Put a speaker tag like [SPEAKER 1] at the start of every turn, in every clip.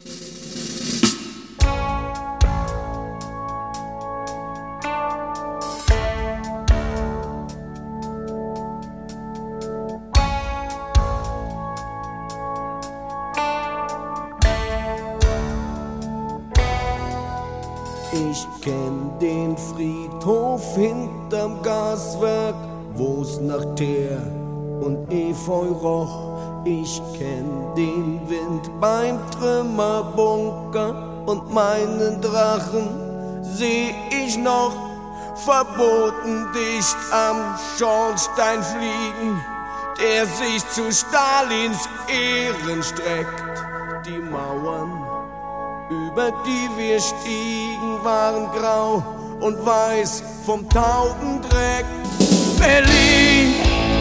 [SPEAKER 1] Ich kenn den Friedhof hinterm Gaswerk, wo's nach Teer und Efeu roch. Ich kenn den Wind beim Trümmerbunker und meinen Drachen seh ich noch verboten dicht am Schornstein fliegen, der sich zu Stalins Ehren streckt. Die Mauern, über die wir stiegen, waren grau und weiß vom Taubendreck. Berlin,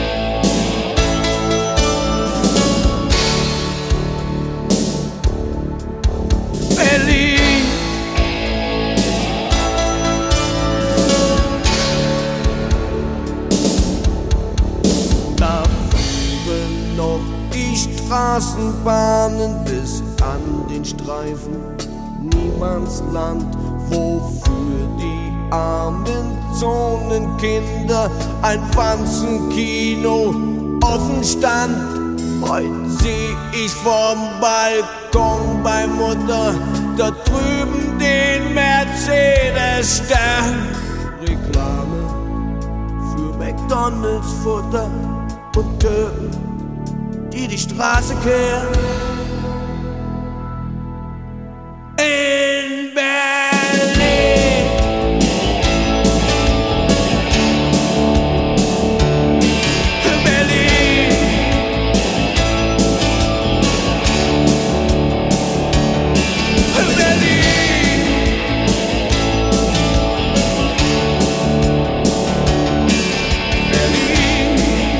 [SPEAKER 1] Berlin, da fuhren noch die Straßenbahnen bis an den Streifen Niemandsland, wofür die armen Zonenkinder ein Wanzenkino offen stand. Heute seh ich vom Balkon bei Mutter da drüben den Mercedes-Stern. Reklame für McDonalds Futter und Türken, die die Straße kehren. In Berlin, Berlin, Berlin, Berlin.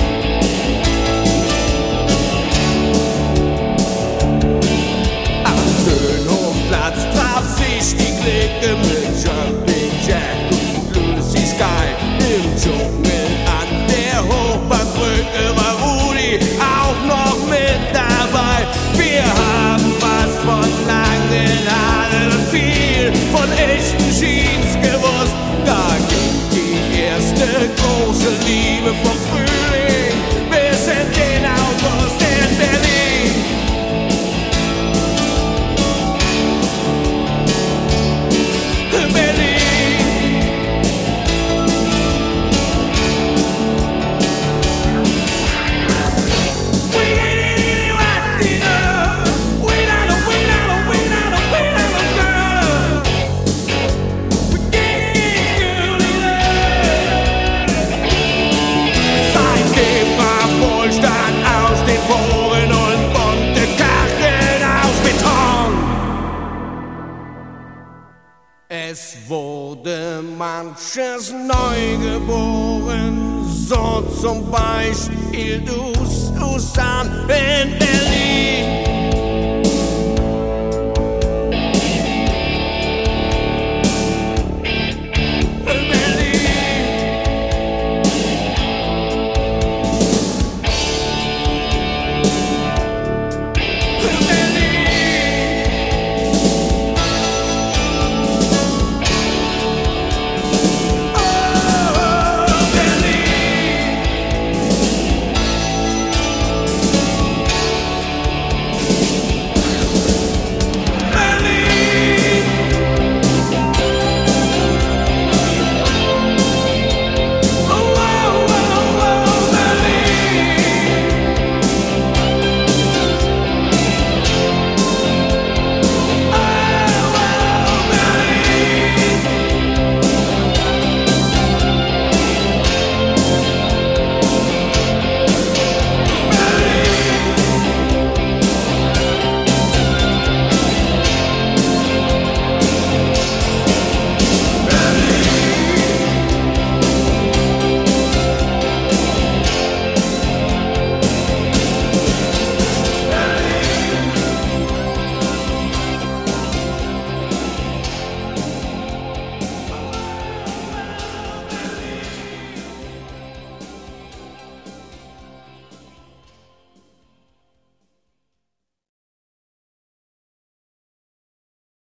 [SPEAKER 1] Am Schönhofplatz traf sich die Clique mit Jumping Jack und Lucy Sky. Im Dschungel an der Hochbahnbrücke war Rudi auch noch mit dabei. Wir haben was von langen Haaren und viel von echten Jeans gewusst. Da ging die erste große Liebe vom Frühling bis in den August in Berlin. Es wurde manches neu geboren, so zum Beispiel du, Susan in Berlin.